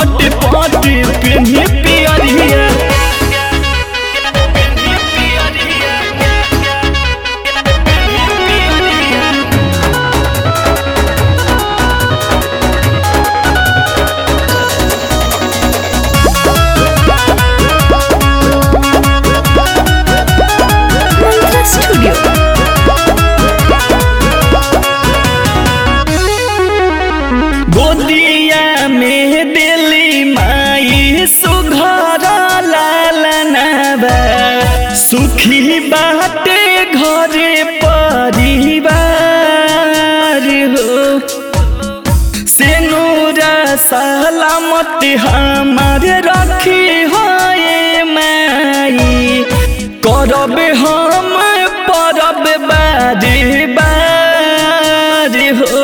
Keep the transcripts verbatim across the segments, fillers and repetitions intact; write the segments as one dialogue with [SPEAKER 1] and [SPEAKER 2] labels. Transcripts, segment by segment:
[SPEAKER 1] झटपट पेन्ही पियरिया।
[SPEAKER 2] स्टूडियो
[SPEAKER 1] गोदिया में दिली माई सुघर लालनाबा सुखी बाटे घरे परिवार हो। सेनुरा सलामत हमार रखी हो माई करब हम परब बारी बारी हो।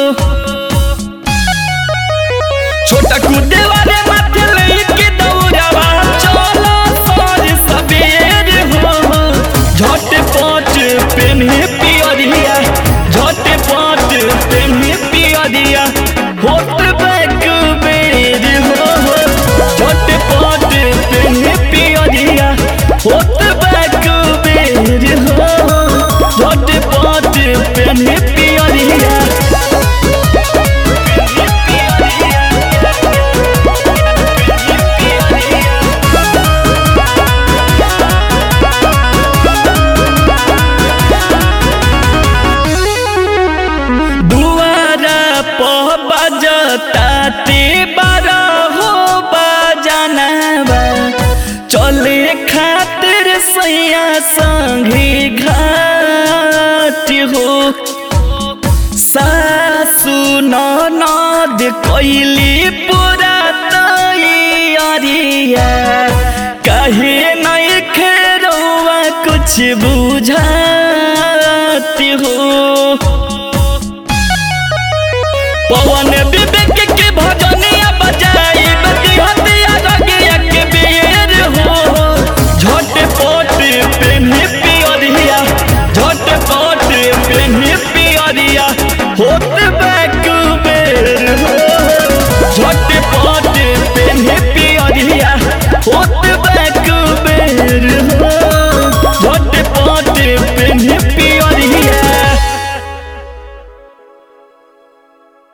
[SPEAKER 1] छोटा कूदे वाले माथे लेके दौड़ावा चलो सर सबेर हो। झटपट पेन्ही पियरिया झटपट पेन्ही पियरिया होत बैक बेर हो। झटपट पेन्ही पियरिया होत बैक बेर हो। झटपट पेन्ही पियरिया। ताते बारह हो बजानबा चले खातिर सैया संगी घाट हो। सासु ननद कैली पूरा तैयारिया काहे नहीं खेरौआ कुछ बुझा